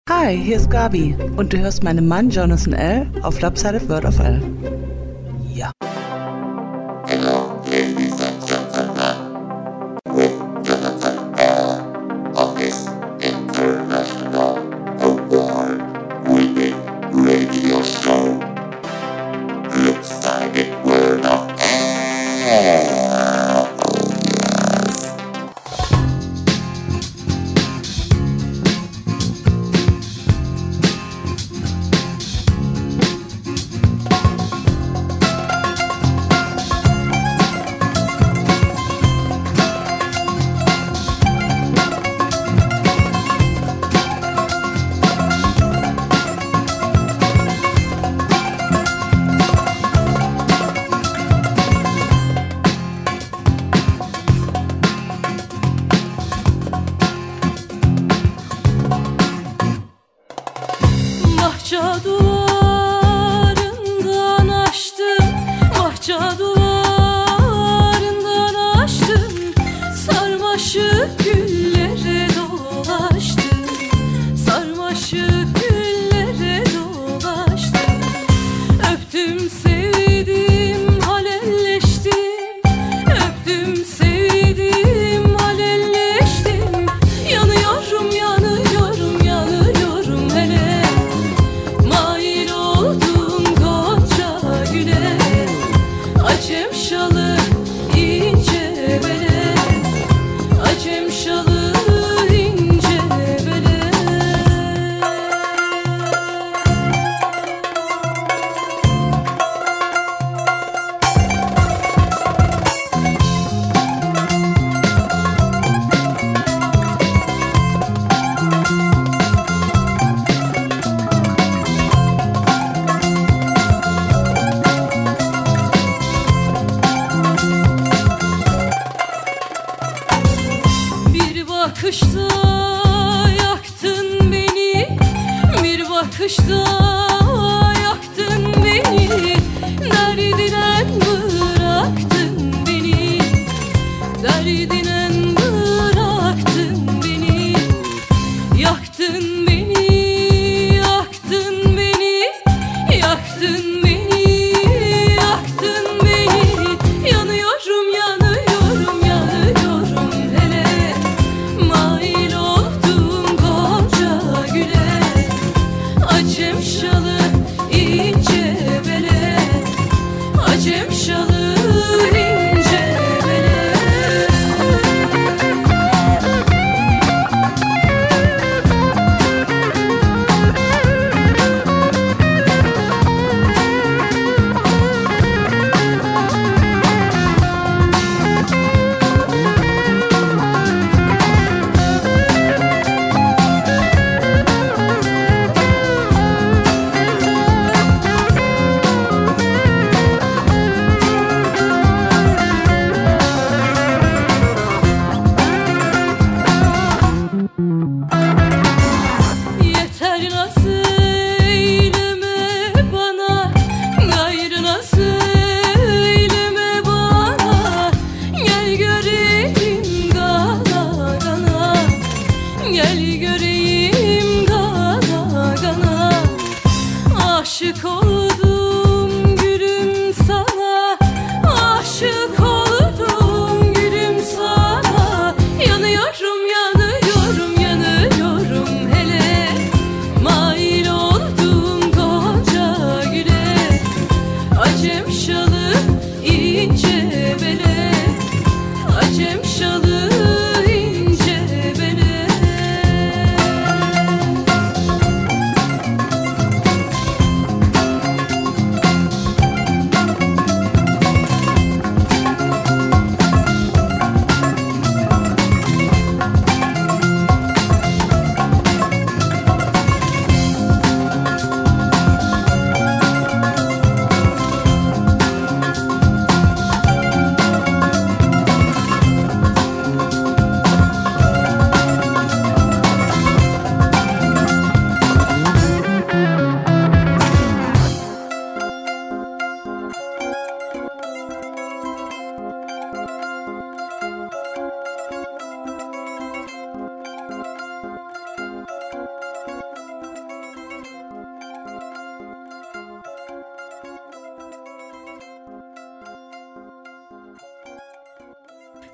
Hi, hier ist Gabi und du hörst meinen Mann Jonathan L. auf Lopsided Word of L. Ja. Hello, ladies and gentlemen, with Jonathan L. on this international award-winning radio show, Lopsided Word of L.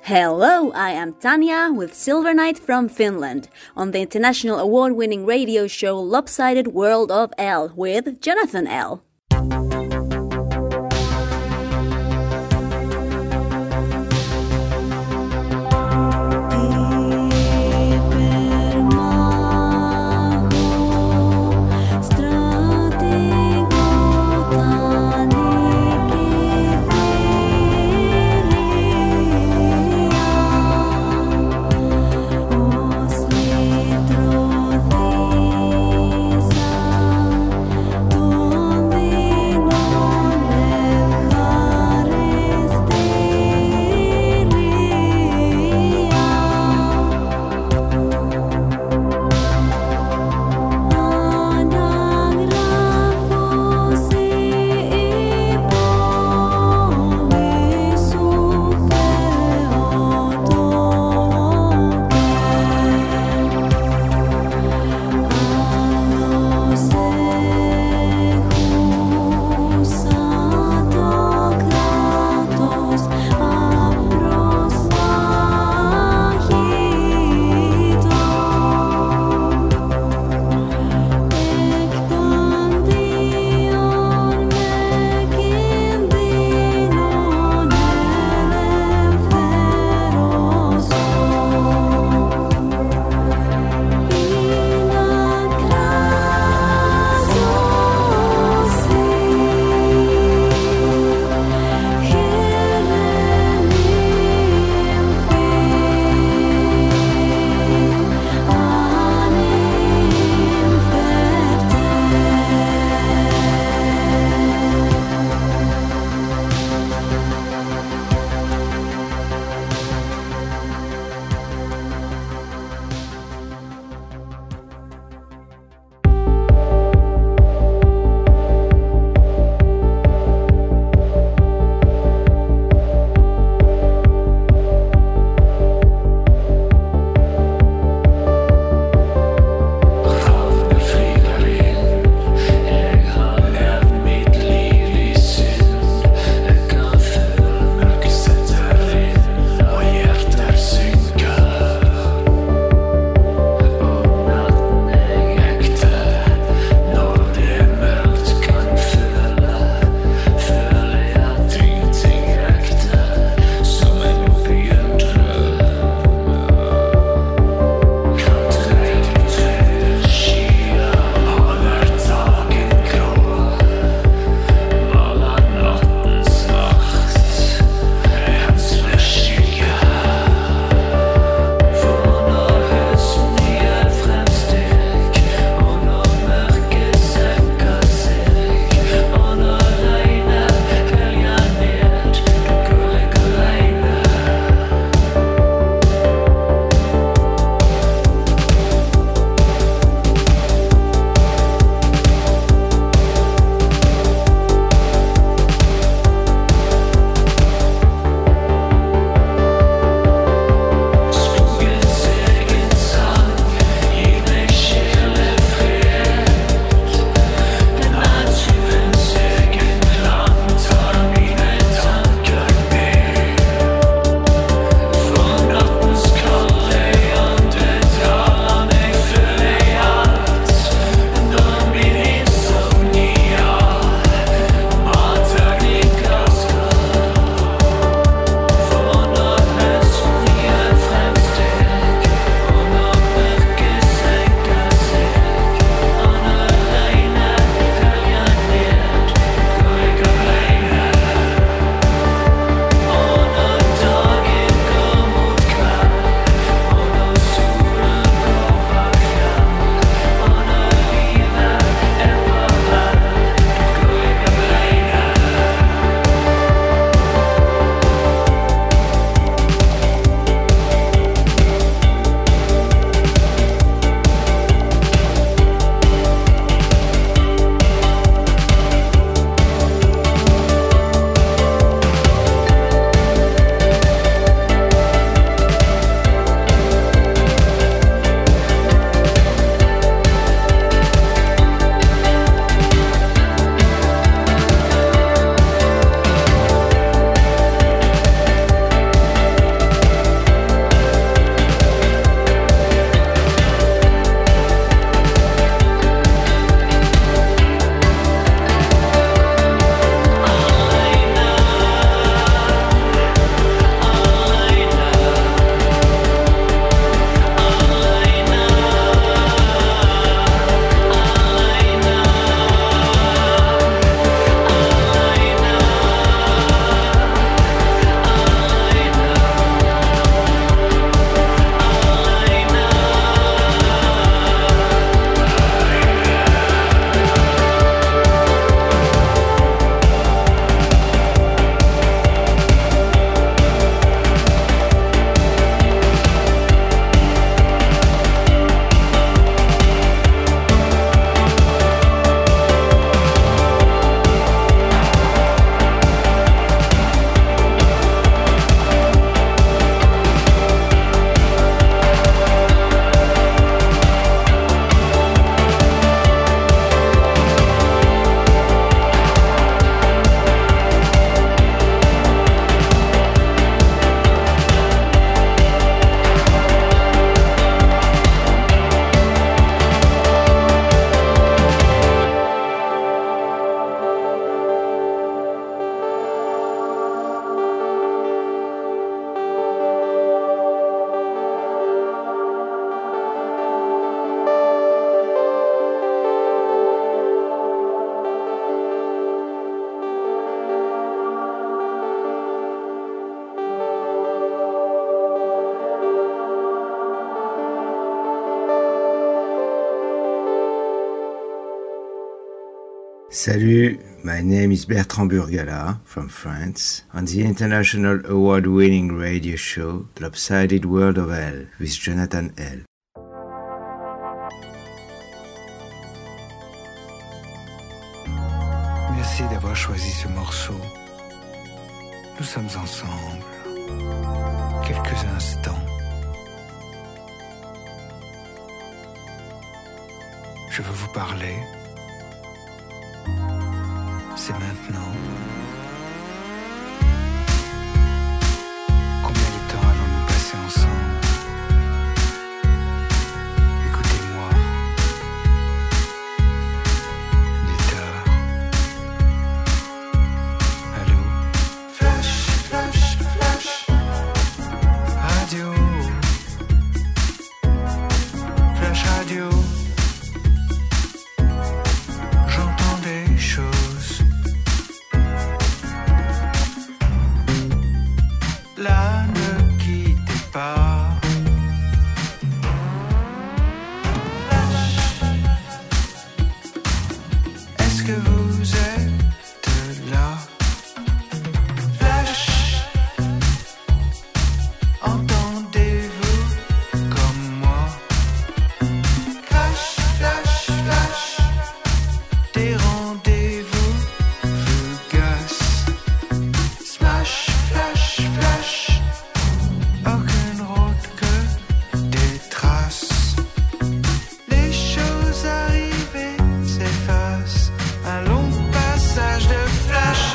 Hello, I am Tanya with Silver Knight from Finland on the international award-winning radio show Lopsided World of L with Jonathan L. Don't be Salut, my name is Bertrand Burgala from France on the international award-winning radio show Lopsided World of L with Jonathan L. Merci d'avoir choisi ce morceau. Nous sommes ensemble. Quelques instants. Je veux vous parler. C'est maintenant. Combien de temps allons-nous passer ensemble? Écoutez-moi. Il est tard. Allô? Flash, flash, flash. Radio. Flash radio. J'entends des choses. Là, ne quittez pas. Flash. Est-ce que vous êtes là? Flash. Entendez-vous comme moi? Flash, flash, flash. Des rendez-vous fugaces. Smash, flash, flash. Aucune route que des traces. Les choses arrivées s'effacent. Un long passage de flash.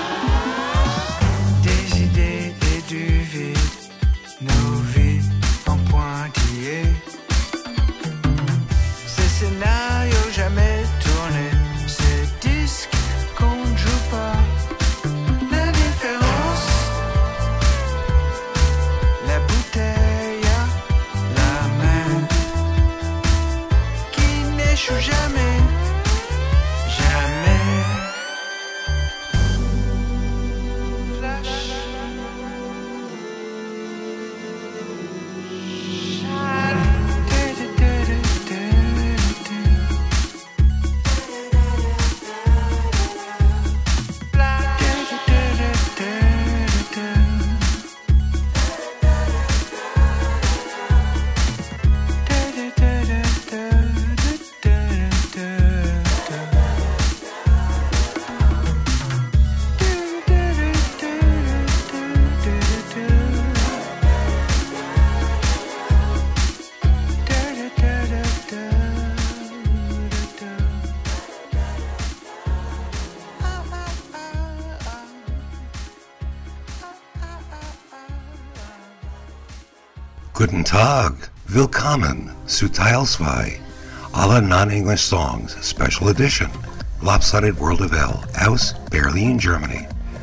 Des idées et du vide. Nos vies en pointillés. Ces scénarios jamais tournés. Ces disques qu'on ne joue pas. L'indifférence. La bouteille à la main. Qui n'échoue jamais. Jamais. Flash. Guten Tag, willkommen zu Teil 2, alle non-English songs, special edition, Lopsided World of L, aus Berlin, Germany.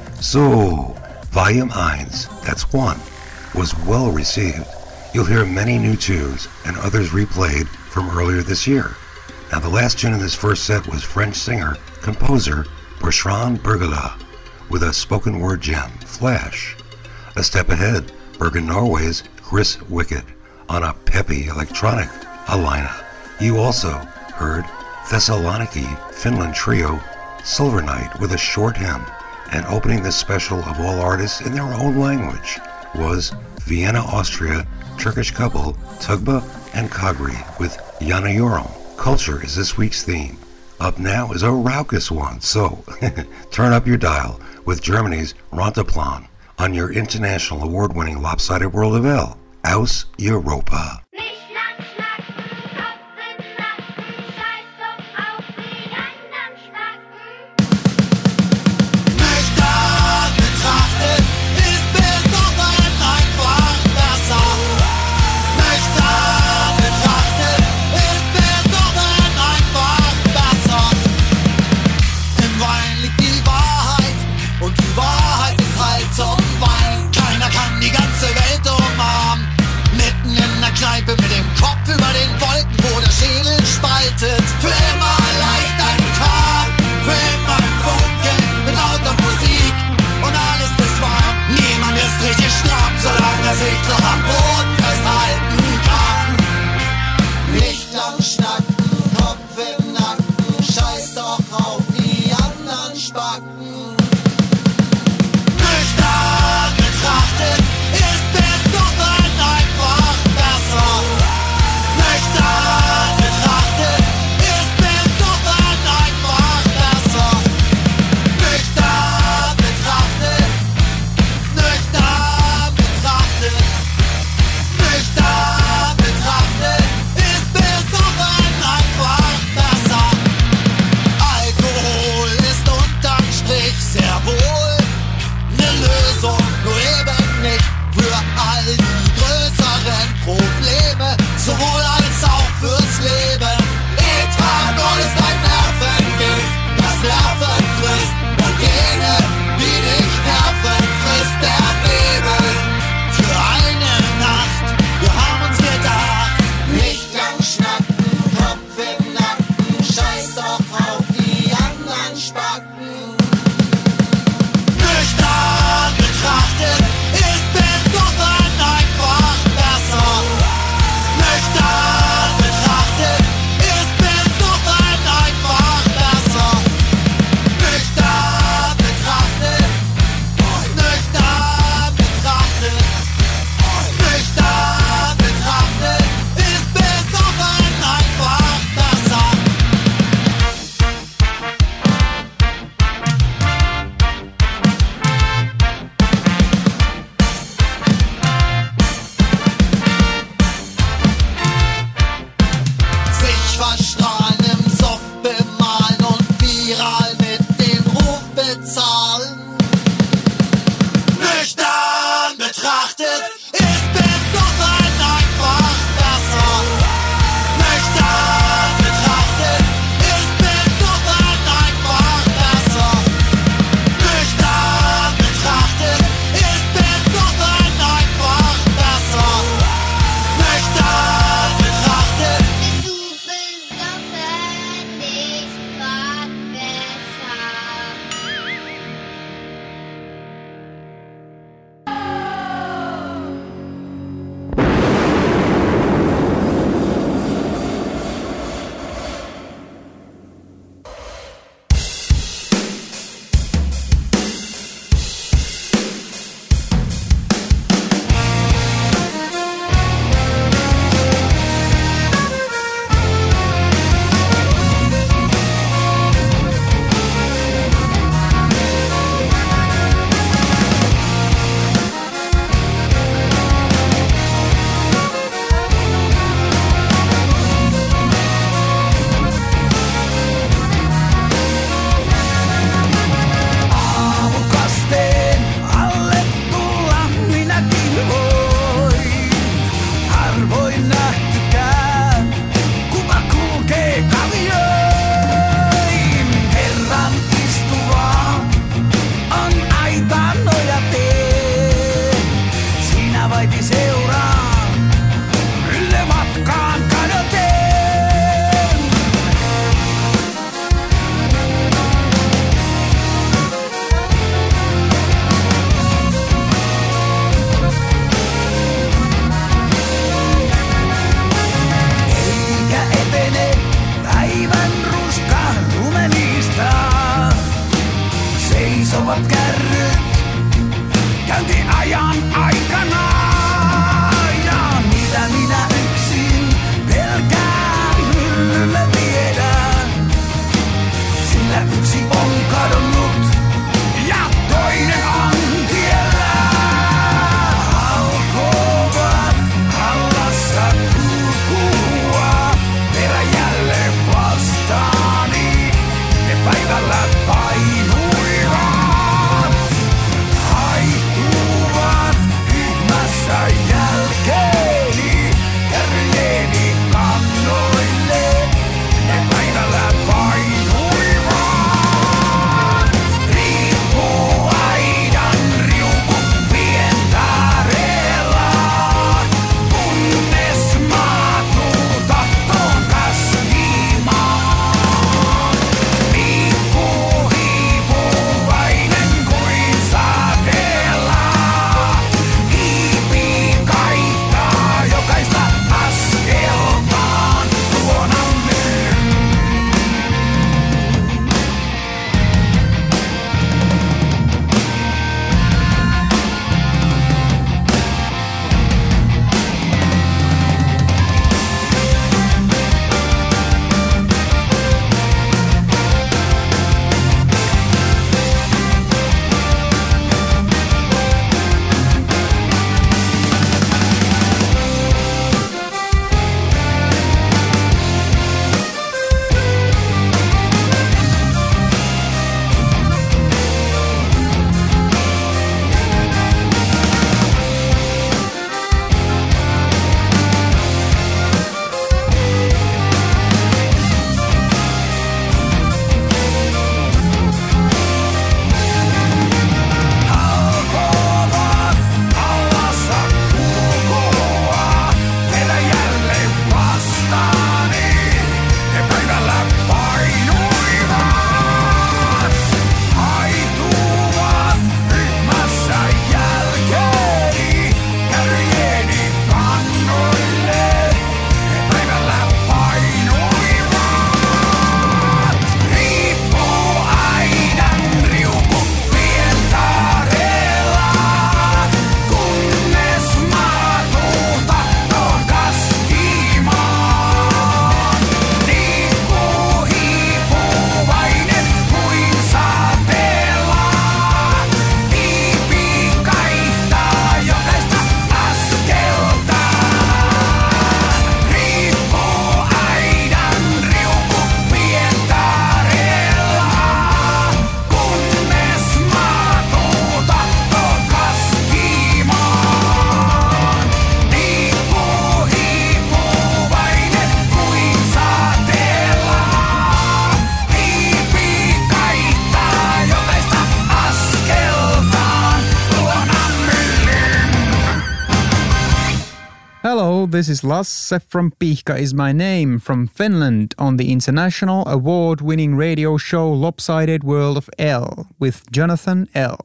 So, Volume 1, that's 1, was well received. You'll hear many new tunes and others replayed from earlier this year. Now the last tune in this first set was French singer, composer Bertrand Burgala with a spoken word gem, Flash. A step ahead, Bergen, Norway's Chris Wickett on a peppy electronic Alina. You also heard Thessaloniki Finland trio Silver Night with a short hymn, and opening this special of all artists in their own language was Vienna, Austria Turkish couple Tugba and Kagri with Yana Yoram. Culture is this week's theme. Up now is a raucous one, so turn up your dial with Germany's Ranteplan on your international award-winning Lopsided World of L, aus Europa. Kneipe isot kärryt käyntiajan aikana. Ja mitä minä yksin pelkään myllylle viedään, sillä yksi on kadonnut ja toinen on tiellä. Alkoivat hallassa kulkua, perä jälleen vastaani, ne päivällä painuivat, haihtuvat hyhmässä jälkeeni, kärryjeni kannoille, ne päivällä painuivat. Riippuu aidan riuku pientareella, kunnes maatuu tahtoon kaskimaan. Liikkuu hiipuvainen kuin sateella, hiipii kaihtaa jokaista askeltaan luonamme. Alkoivat hallassa kulkua, perä jälleen vastaani, ne päivällä painuivat, haihtuvat ryhmässä jälkeeni, kärryjeni kannoille, ne päivällä painuivat. Riippuu aidan riuku pientareella, kunnes maatuu tahtoon kaskimaan. Liikkuu hiipuvainen kuin sateella, hiipii kaihtaa jokaista askeltaan. Riippuu aidan riuku pientareella, kunnes maatuu tahtoon kaskimaan. Liikkuu hiipuvainen kuin sateella, hiipii kaihtaa jokaista askeltaan luona myllyn. Hello, this is Lasse from Pihka is my name from Finland on the international award-winning radio show Lopsided World of L with Jonathan L.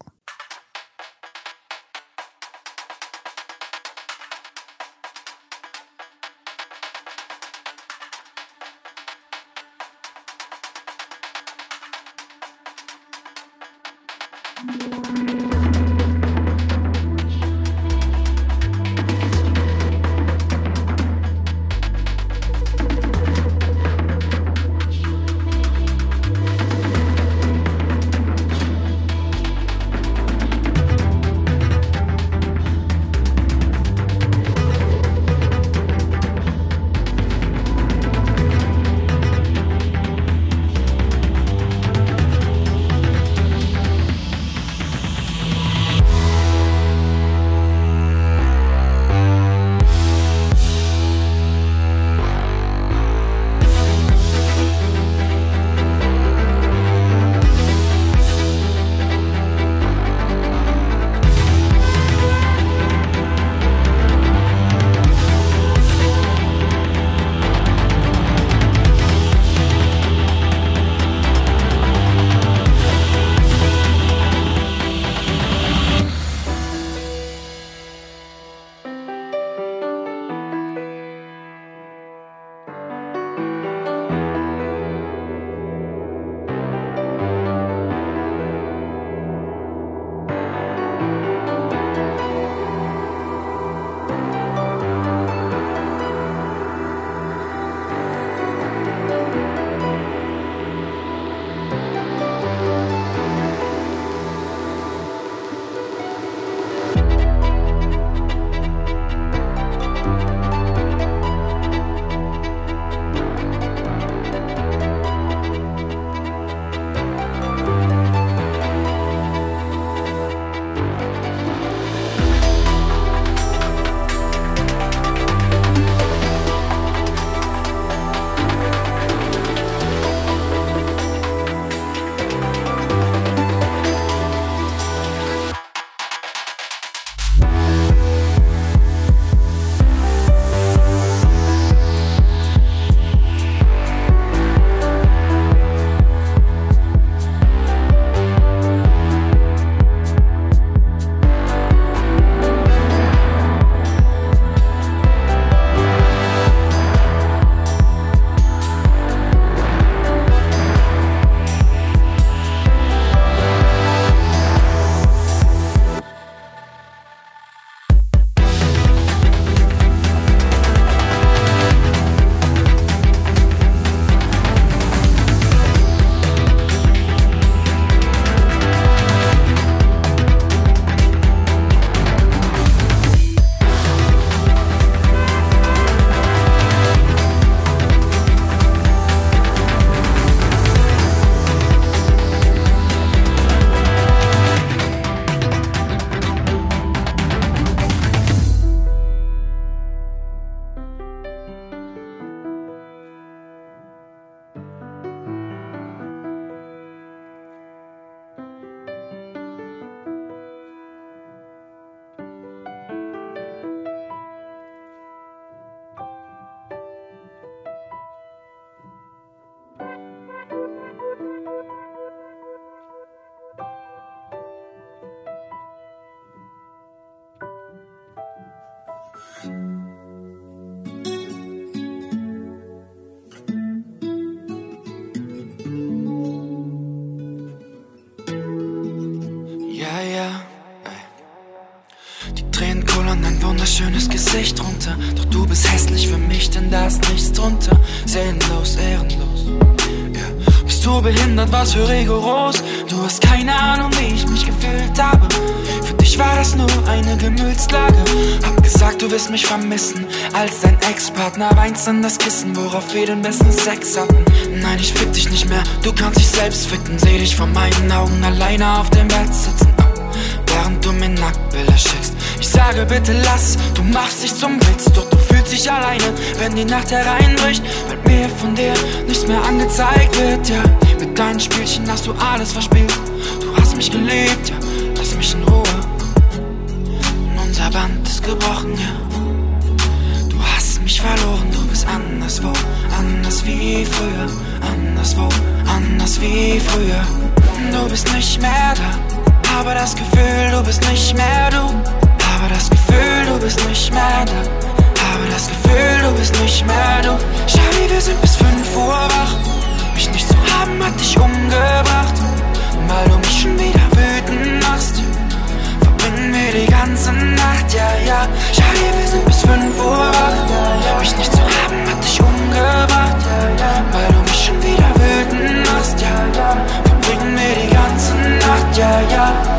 wunderschönes Gesicht runter. Doch du bist hässlich für mich, denn da ist nichts drunter. Seelenlos, ehrenlos. Ja. Bist du behindert, was für rigoros. Du hast keine Ahnung, wie ich mich gefühlt habe. Für dich war das nur eine Gemütslage. Hab gesagt, du wirst mich vermissen. Als dein Ex-Partner weinst an das Kissen, worauf wir den besten Sex hatten. Nein, ich fick dich nicht mehr, du kannst dich selbst ficken. Seh dich vor meinen Augen alleine auf dem Bett sitzen, während du mir Nacktbilder schickst. Ich sage bitte lass, du machst dich zum Witz. Doch du fühlst dich alleine, wenn die Nacht hereinbricht, weil mir von dir nichts mehr angezeigt wird, ja. Mit deinen Spielchen hast du alles verspielt. Du hast mich geliebt, ja, lass mich in Ruhe. Und unser Band ist gebrochen, ja. Du hast mich verloren, du bist anderswo. Anders wie früher, anderswo, anders wie früher. Du bist nicht mehr da, aber das Gefühl, du bist nicht mehr du. Aber das Gefühl, du bist nicht mehr da. Aber das Gefühl, du bist nicht mehr du. Charlie, wir sind bis 5 Uhr wach. Mich nicht zu haben, hat dich umgebracht. Weil du mich schon wieder wütend machst, verbringen wir die ganze Nacht, ja, ja. Charlie, wir sind bis 5 Uhr wach. Mich nicht zu haben, hat dich umgebracht. Weil du mich schon wieder wütend machst, ja, ja. Verbringen wir die ganze Nacht, ja, ja.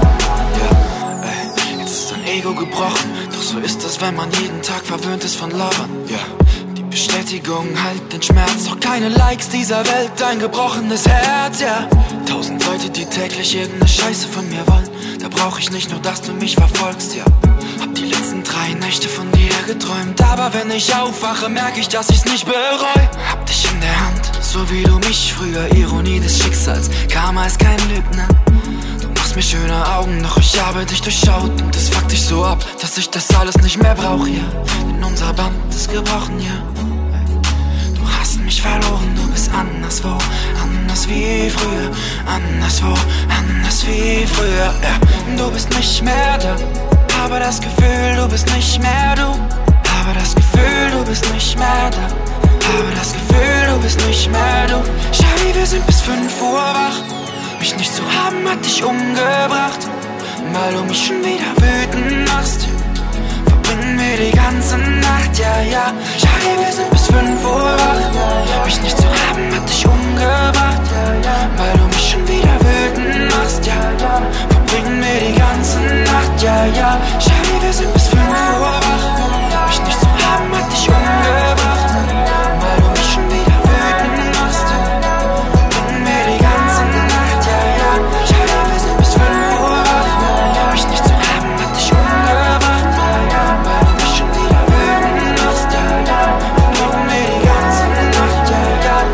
Ego gebrochen, doch so ist es, wenn man jeden Tag verwöhnt ist von Lovern, ja. Die Bestätigung heilt den Schmerz, doch keine Likes dieser Welt, ein gebrochenes Herz, ja. 1000 Leute, die täglich irgendeine Scheiße von mir wollen, da brauch ich nicht nur, dass du mich verfolgst, ja. Hab die letzten 3 Nächte von dir geträumt, aber wenn ich aufwache, merke ich, dass ich's nicht bereue. Hab dich in der Hand, so wie du mich früher, Ironie des Schicksals, Karma ist kein Lügner. Mir schöne Augen, doch ich habe dich durchschaut und es fuckt dich so ab, dass ich das alles nicht mehr brauch, ja. Denn unser Band ist gebrochen, ja. Du hast mich verloren, du bist anderswo, anders wie früher, anderswo, anders wie früher, ja. Du bist nicht mehr da, aber das Gefühl, du bist nicht mehr du. Aber das Gefühl, du bist nicht mehr da. Aber das Gefühl, du bist nicht mehr du. Charlie, wir sind bis 5 Uhr wach. Mich nicht zu haben, hat dich umgebracht. Weil du mich schon wieder wütend machst, verbringen wir die ganze Nacht, ja, ja. Charlie, wir sind bis 5 Uhr wach. Mich nicht zu haben, hat dich umgebracht. Weil du mich schon wieder wütend machst, ja, ja. Verbringen wir die ganze Nacht, ja, ja. Charlie, wir sind bis 5 Uhr wach. Mich nicht zu haben, hat dich umgebracht. Weil du mich schon wieder wütend machst, verbringen wir die ganze Nacht, ja, ja. Charlie, wir sind bis 5 Uhr wach. Mich nicht zu haben, hat dich umgebracht. Weil du mich schon wieder wütend machst, ja, ja. Verbringen wir die ganze Nacht, ja, ja.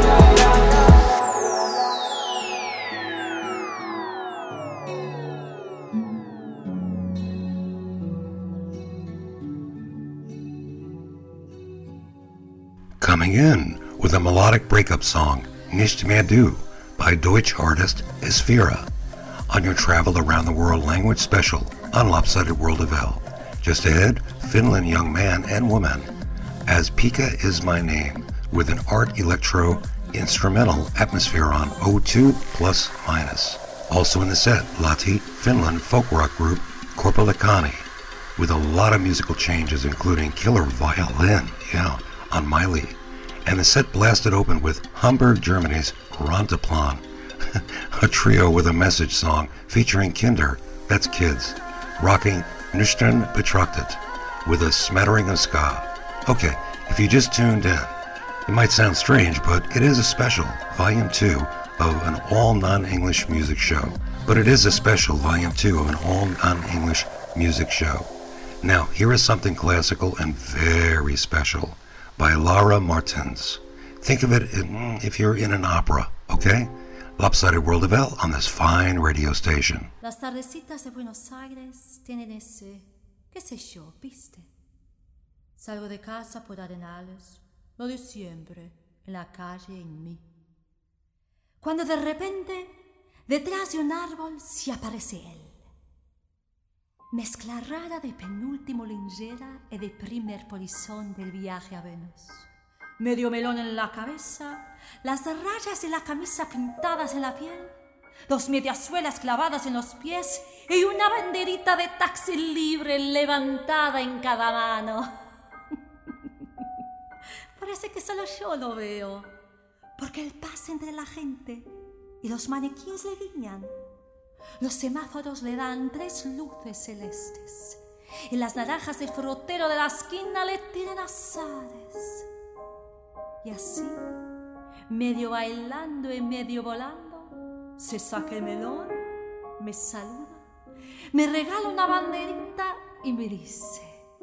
Coming in with a melodic breakup song, Nicht mehr du, by Deutsch artist Esfira, on your Travel Around the World language special on Lopsided World of L. Just ahead, Finland young man and woman, As Pika Is My Name, with an art electro instrumental atmosphere on O2 plus minus. Also in the set, Lahti, Finland folk rock group Korpilakkani, with a lot of musical changes including killer violin, yeah, on my lead. And the set blasted open with Hamburg, Germany's Ranteplan, a trio with a message song featuring Kinder, that's kids, rocking Nüchtern Betrachtet with a smattering of ska. Okay, if you just tuned in, it might sound strange, but it is a special, Volume 2 of an all non-English music show. But it is a special Volume 2 of an all non-English music show. Now, here is something classical and very special by Lara Martins. Think of it if you're in an opera, okay? Lopsided World of L on this fine radio station. Las tardecitas de Buenos Aires tienen ese, qué sé yo, ¿viste? Salgo de casa por Arenales, lo de siempre, en la calle en mí. Cuando de repente, detrás de un árbol se aparece él. Mezcla rara de penúltimo lingera y de primer polizón del viaje a Venus. Medio melón en la cabeza, las rayas de la camisa pintadas en la piel, dos mediasuelas clavadas en los pies y una banderita de taxi libre levantada en cada mano. Parece que solo yo lo veo, porque él pasa entre la gente y los maniquíes le guiñan. Los semáforos le dan 3 luces celestes y las naranjas del frutero de la esquina le tiran azares. Y así, medio bailando y medio volando, se saca el melón, me saluda, me regala una banderita y me dice: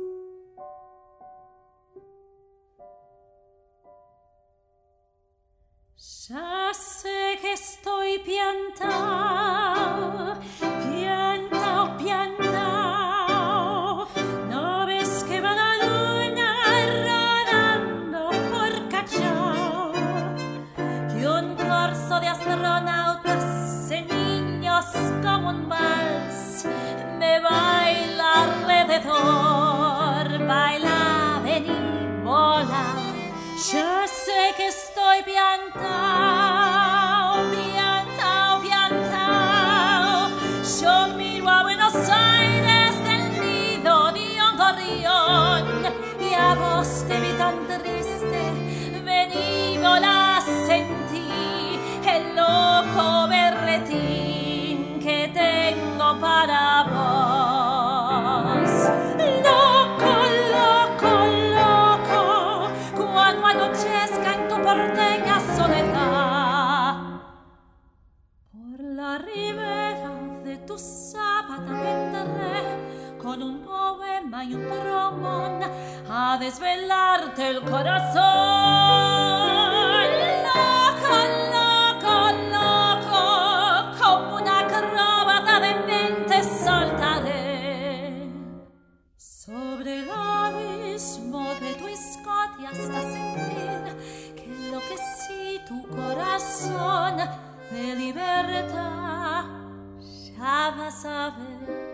ya sé que estoy piantao, piantao, piantao. ¿No ves que va la luna rodando por Callao? Que un corso de astronautas en niños como un vals me baila alrededor, baila, vení, vola. Ya sé que estoy piantao, piantao, piantao. Yo miro a Buenos Aires del nido de un gorrión y a vos te vi tan triste, vení, volá, sentí el loco berretín que tengo para vos. Loco, loco, loco, cuando anochezca en tu porteña soledad, por la ribera de tu sábana vendré con un poema y un trombón a desvelarte el corazón. Loco, loco, loco, como una acróbata de mente saltaré sobre el abismo de tu escote hasta sentir que enloquecí tu corazón de libertad. Ya vas a ver.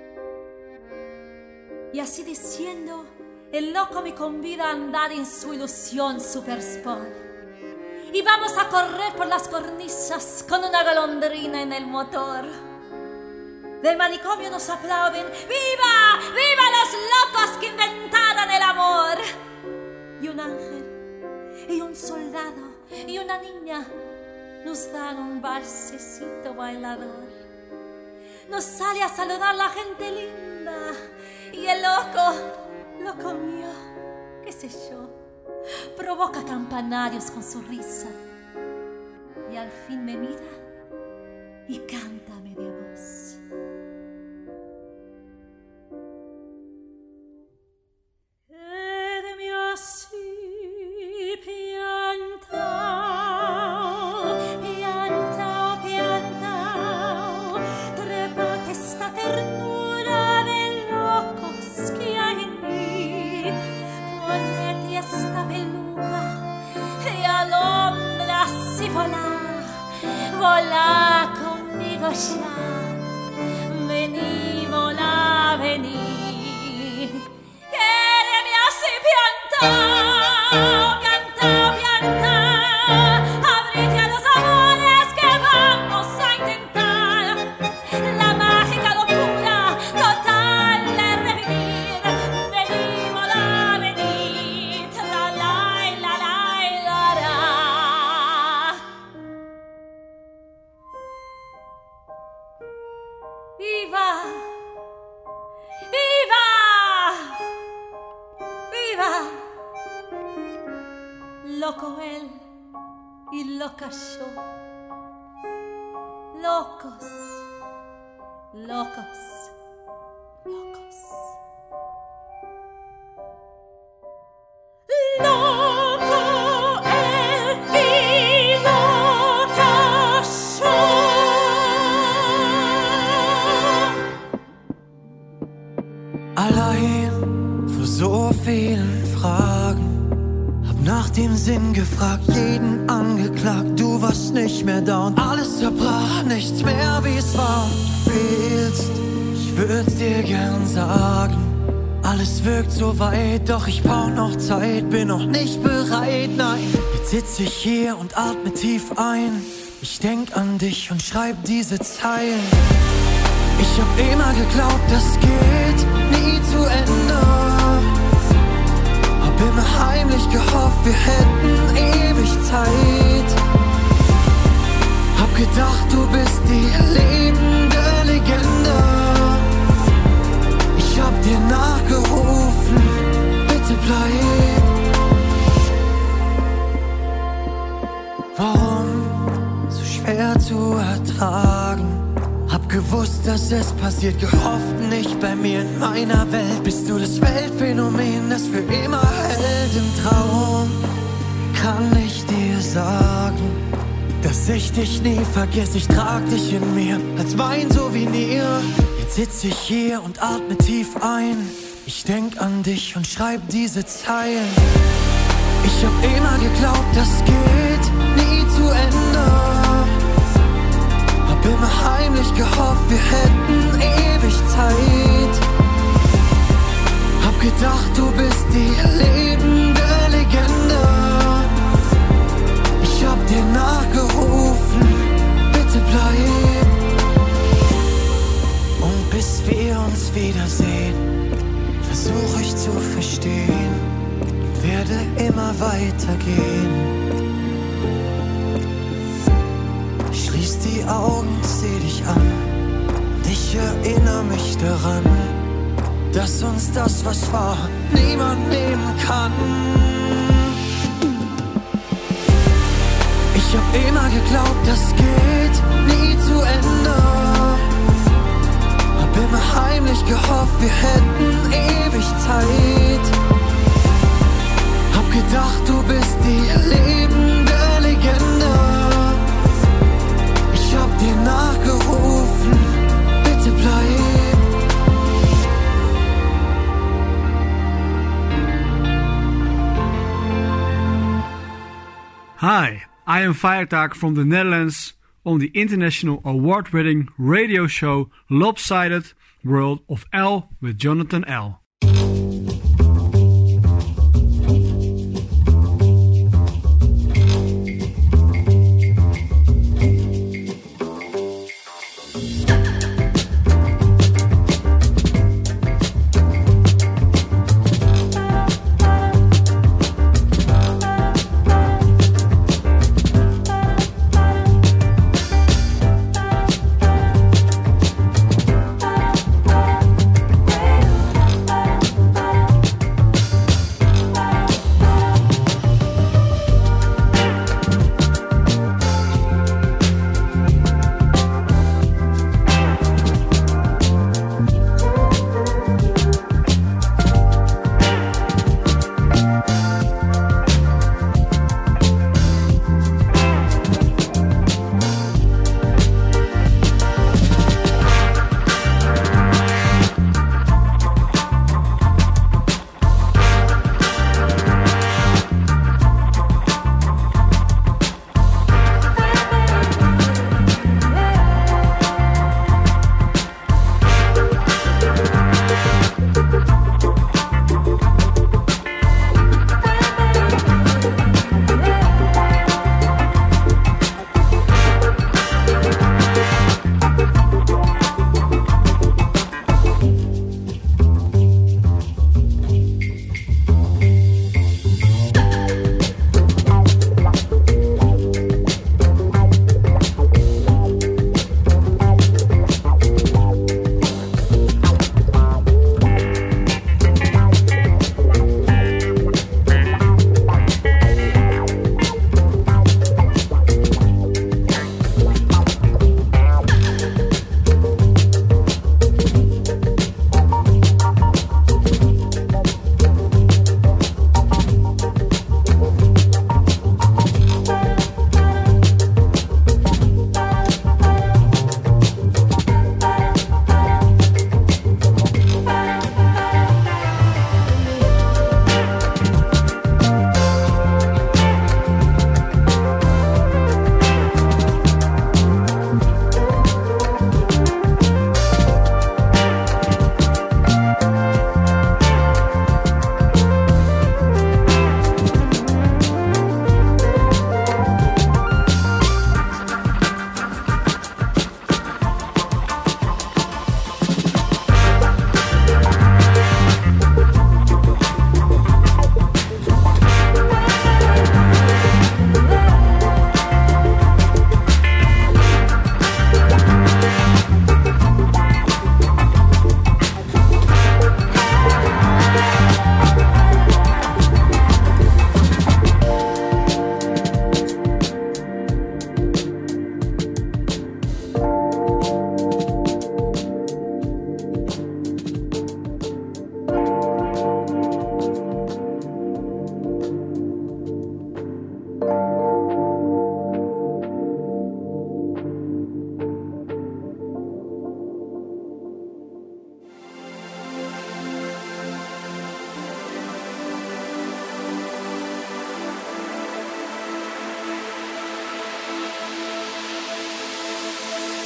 Y así diciendo, el loco me convida a andar en su ilusión super sport. Y vamos a correr por las cornisas con una golondrina en el motor. Del manicomio nos aplauden: ¡viva! ¡Viva los locos que inventaron el amor! Y un ángel, y un soldado, y una niña nos dan un valsecito bailador. Nos sale a saludar la gente linda, y el loco mío, qué sé yo, provoca campanarios con su risa. Y al fin me mira y canta a media voz. Quédeme así, piantao, piantao, piantao, trépate esta ternura de locos que hay en mí, ponete esta peluca y alondras y volá, volá conmigo ya, vení, volá, vení. Piantao, piantao, piantao, abrite a los amores que vamos a intentar la mágica locura total de revivir. Vení, volá, vení, tra-lai, la-lai, la-ra. ¡Viva! ¡Viva! ¡Viva! Loco él y loca yo. Locos, locos, locos. Loco él y loca yo. Allein vor so vielen Fragen, hab nach dem Sinn gefragt, jeden angeklagt. Du warst nicht mehr da und alles zerbrach, nichts mehr wie es war. Du fehlst, ich würd's dir gern sagen. Alles wirkt so weit, doch ich brauch noch Zeit, bin noch nicht bereit, nein. Jetzt sitz ich hier und atme tief ein, Ich denk an dich und schreib diese Zeilen. Ich hab immer geglaubt, das geht nie zu Ende. Hab immer heimlich gehofft, wir hätten ewig Zeit. Hab gedacht, du bist die lebende Legende. Ich hab dir nachgerufen, bitte bleib. Warum so schwer zu ertragen? Hab gewusst, dass es passiert, gehofft nicht bei mir in meiner Welt. Bist du das Weltphänomen, das für immer hält im Traum? Kann ich dir sagen, dass ich dich nie vergesse, ich trag dich in mir als mein Souvenir. Jetzt sitz ich hier und atme tief ein. Ich denk an dich und schreib diese Zeilen. Ich hab immer geglaubt, das geht nie zu Ende. Hab immer heimlich gehofft, wir hätten ewig Zeit. Hab gedacht, du bist die lebende Legende. Ich hab dir nachgerufen, bitte bleib. Und bis wir uns wiedersehen, versuch ich zu verstehen und werde immer weitergehen. Ich schließ die Augen, seh dich an und ich erinnere mich daran, dass uns das, was war, niemand nehmen kann. Ich hab immer geglaubt, das geht nie zu Ende. Hab immer heimlich gehofft, wir hätten ewig Zeit. Hab gedacht, du bist die lebende Legende. Ich hab dir nachgerufen, bitte bleib. Hi, I am Feiertag from the Netherlands on the international award-winning radio show Lopsided World of L with Jonathan L.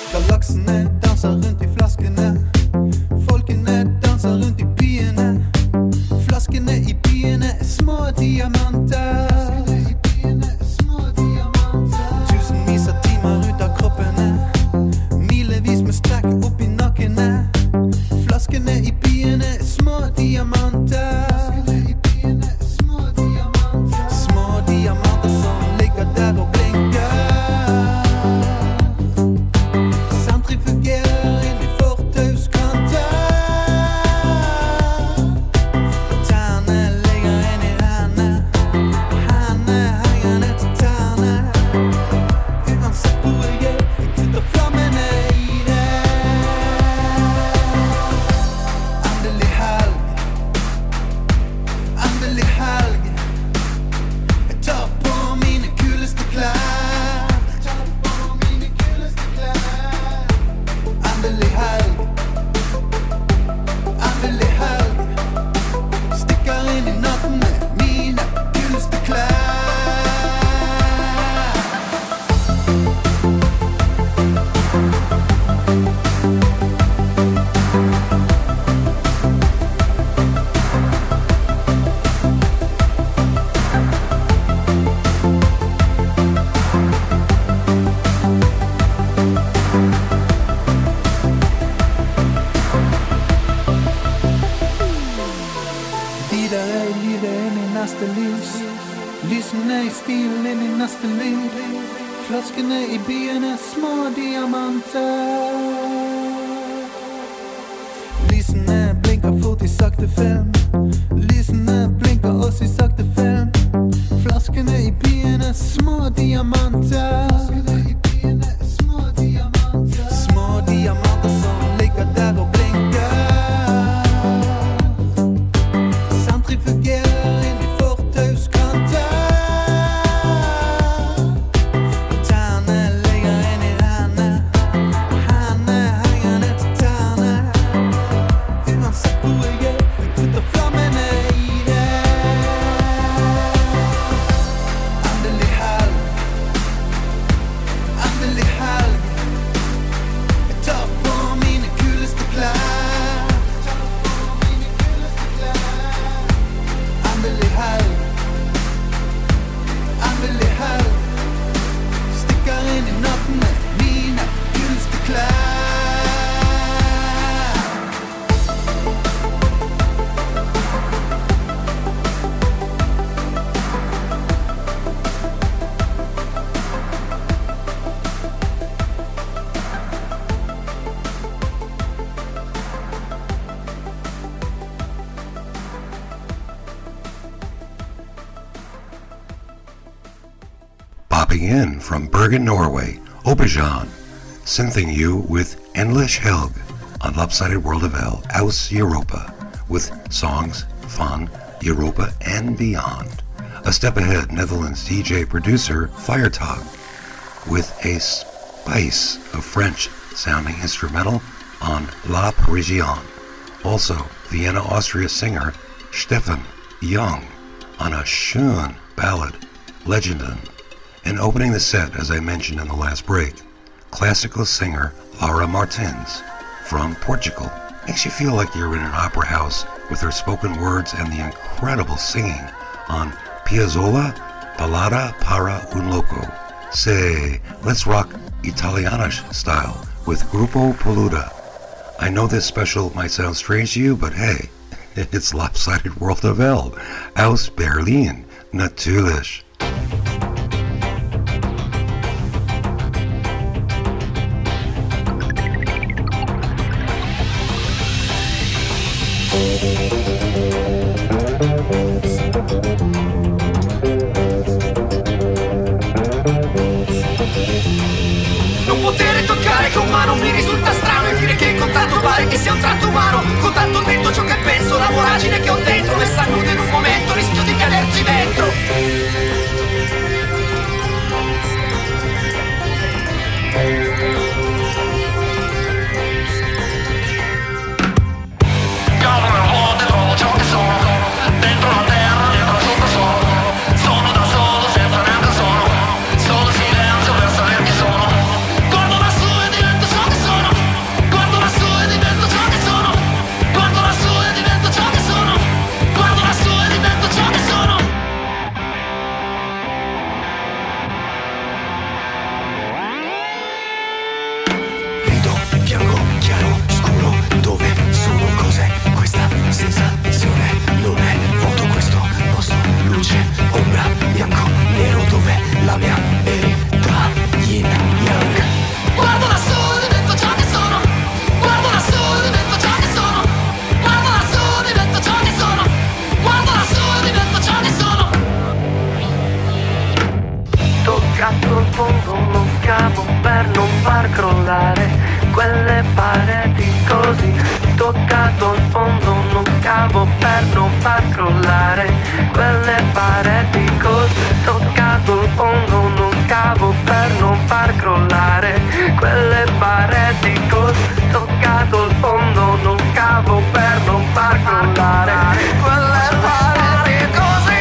Galaksene danser rundt i flaskene. Folkene danser rundt i byene. Flaskene i byene er små diamanter. Tusenvis av timer ut av kroppene. Milevis med strekk opp i nakkene. Flaskene i byene er små diamanter. Små diamanter som ligger der og blinker. Sentrifugerer inn i fortauskanter. Tærne ligger inn i hendene. Hendene henger ned til tærne. Uansett hvor jeg er, jeg putter flammene i det. Endelig helg. Endelig helg. Jeg tar på mine kuleste klær. Endelig helg. Endelig helg. Stikker inn i natten med mine kuleste klær. Videre i livet inn i neste lys. Lysene i stilen inn i neste liv. Flaskene i byene, små diamanter. Lysene blinker fort i sakte film. Lysene blinker også i sakte film. Flaskene i byene, små diamanter. Små diamanter som ligger der og blinker. Sentrifugerer inn i fortauskanter. Tærne ligger inn i hendene. Hendene henger ned til tærne. Uansett hvor jeg er, jeg putter flammene i det. Endelig helg. Endelig helg. Jeg tar på mine kuleste klær. Endelig helg. Endelig helg. Stikker inn i natten med mine kuleste klær. Popping in from Bergen, Norway, Opejan, synthing you with Endlich Helg on Lopsided World of L, Aus Europa, with songs, fun, Europa and beyond. A step ahead, Netherlands DJ-producer Firetog, with a spice of French-sounding instrumental on La Parisienne. Also, Vienna, Austria singer Stefan Young on a schön ballad, Legenden. And opening the set, as I mentioned in the last break, classical singer Laura Martins from Portugal. Makes you feel like you're in an opera house with her spoken words and the incredible singing on Piazzolla, Ballada para un Loco. Say, let's rock Italianish style with Gruppo Paluda. I know this special might sound strange to you, but hey, it's Lopsided World of L, aus Berlin, natürlich. Non poter toccare con mano mi risulta strano e dire che il contatto pare che sia un tratto umano. Contatto dentro ciò che penso, la voragine che ho dentro, e sannudo in un momento rischio di caderci dentro. Sono da solo senza neanche sono. Guardo lassù e divento solo crollare quelle pareti così. Toccato il fondo, non cavo per non far crollare quelle pareti così. Toccato il fondo, non cavo per non far crollare quelle pareti così. Toccato il fondo, non cavo per non far crollare quelle pareti così.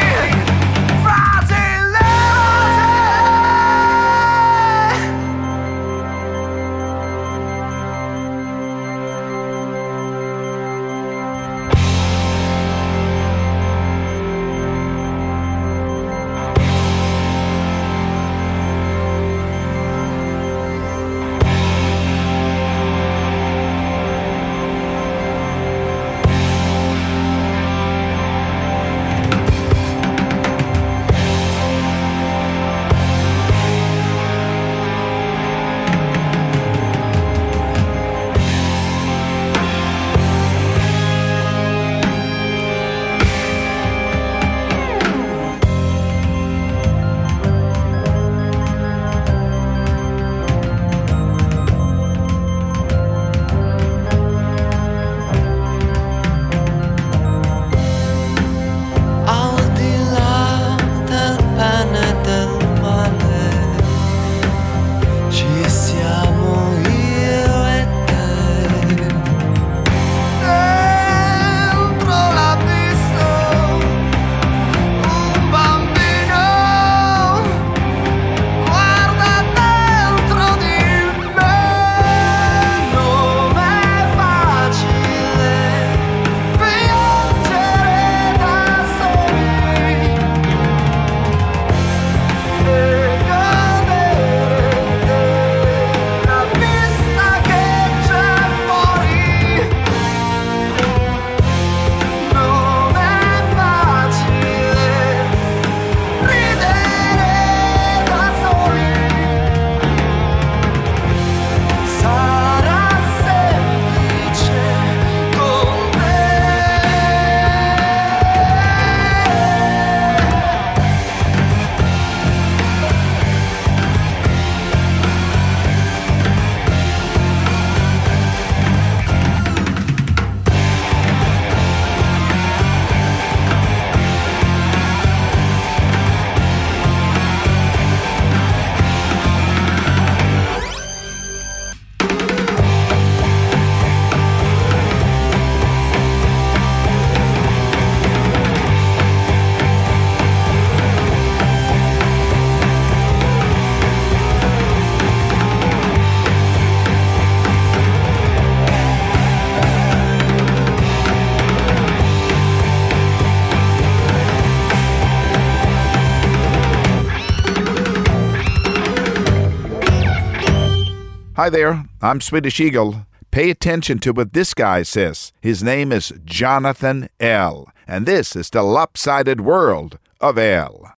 Hi there, I'm Swedish Eagle. Pay attention to what this guy says. His name is Jonathan L., and this is the Lopsided World of L.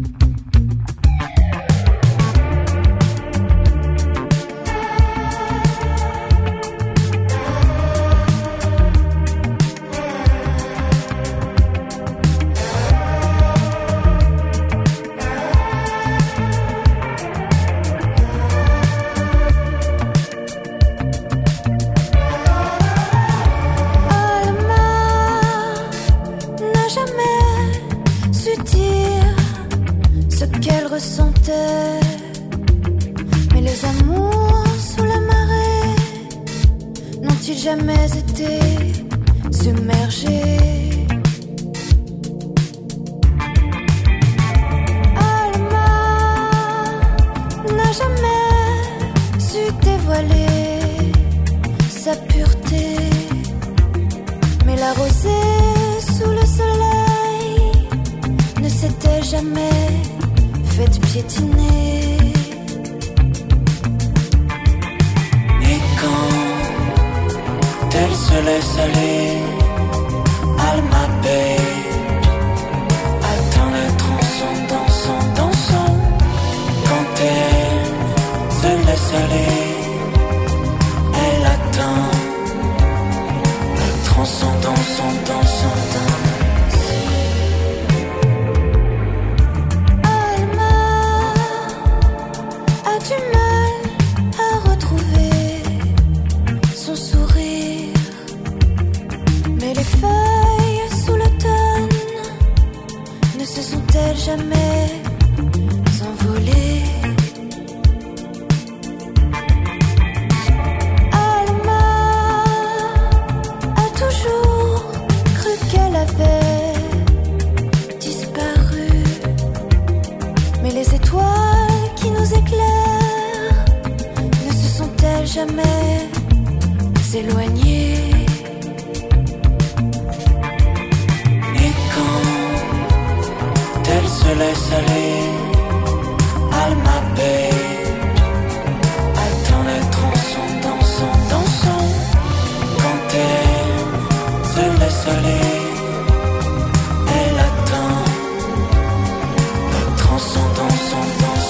Ressentait, mais les amours sous la marée n'ont-ils jamais été submergés? Alma n'a jamais su dévoiler sa pureté, mais la rosée sous le soleil ne s'était jamais faites piétiner. Et quand elle se laisse aller, Alma Bay attend le tronçon dansant. Quand elle se laisse aller, elle attend le tronçon dansant. Du mal à retrouver ne jamais s'éloigner. Et quand elle se laisse aller, elle m'appelle, elle tend les tronçons, dansant. Quand elle se laisse aller, elle attend le tronçon, dansant.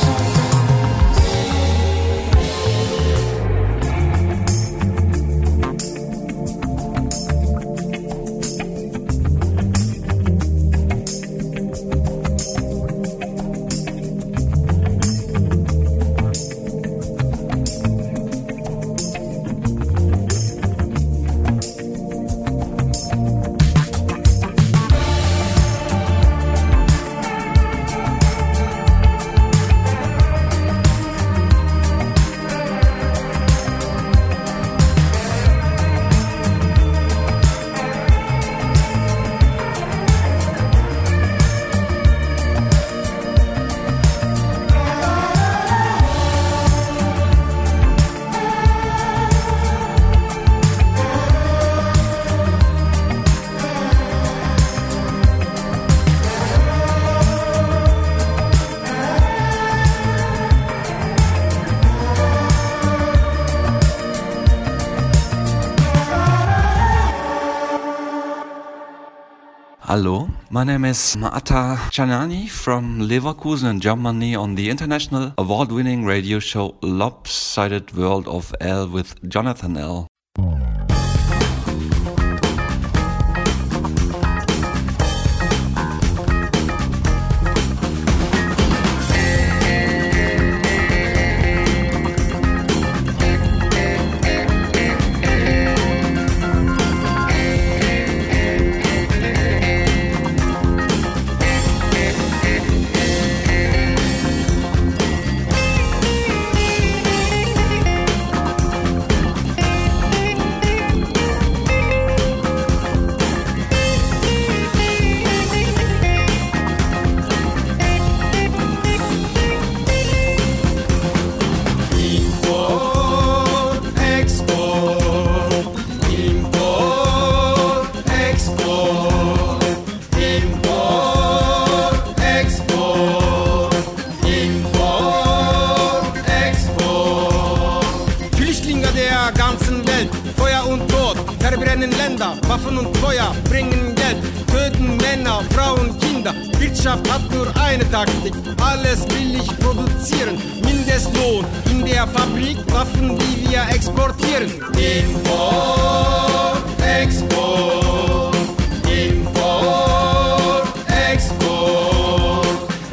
Hello, my name is Maata Chanani from Leverkusen in Germany on the international award-winning radio show Lopsided World of L with Jonathan L. Waffen und Feuer bringen Geld, töten Männer, Frauen, Kinder. Wirtschaft hat nur eine Taktik, alles billig produzieren. Mindestlohn in der Fabrik, Waffen, die wir exportieren. Import, Export, Import, Export.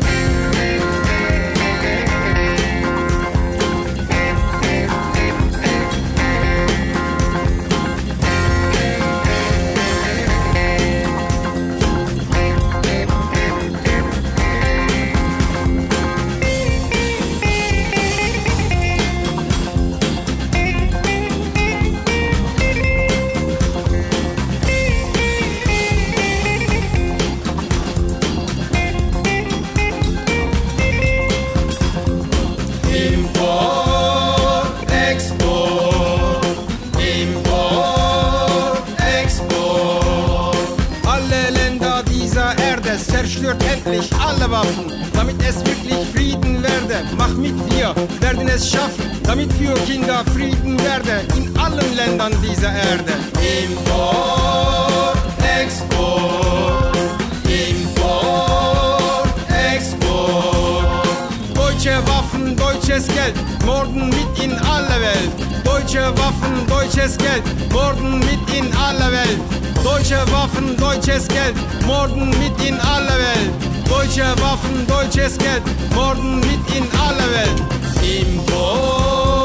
Zerstört endlich alle Waffen, damit es wirklich Frieden werde. Mach mit, wir werden es schaffen, damit für Kinder Frieden werde in allen Ländern dieser Erde. Import, Export, Import, Export. Deutsche Waffen, deutsches Geld, Morden mit in alle Welt. Deutsche Waffen, deutsches Geld, Morden mit in alle Welt. Deutsche Waffen, deutsches Geld, Morden mit in alle Welt. Deutsche Waffen, deutsches Geld, Morden mit in alle Welt. Import.